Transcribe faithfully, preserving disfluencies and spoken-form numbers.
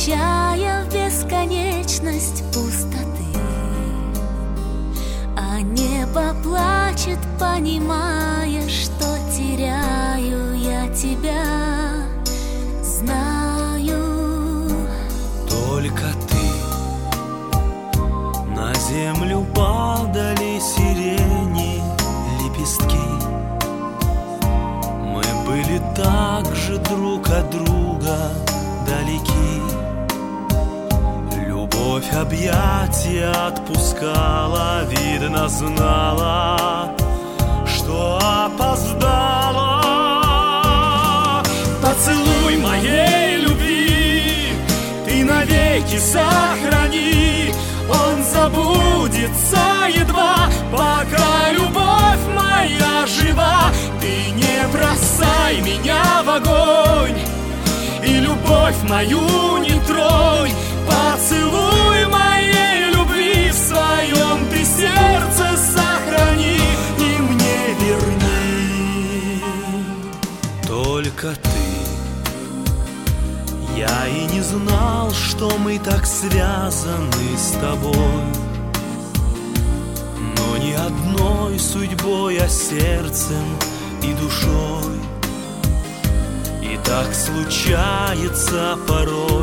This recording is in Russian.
изучая в бесконечность пустоты. А небо плачет, понимая, что теряю я тебя. Знаю, только ты. На землю падали сирени лепестки. Мы были так же друг от друга далеки. Любовь объятия отпускала, видно знала, что опоздала. Поцелуй моей любви ты навеки сохрани. Он забудется едва, пока любовь моя жива. Ты не бросай меня в огонь и любовь мою не тронь. Поцелуй моей любви в своем ты сердце сохрани и мне верни. Только ты. Я и не знал, что мы так связаны с тобой, но не одной судьбой, а сердцем и душой. И так случается порой.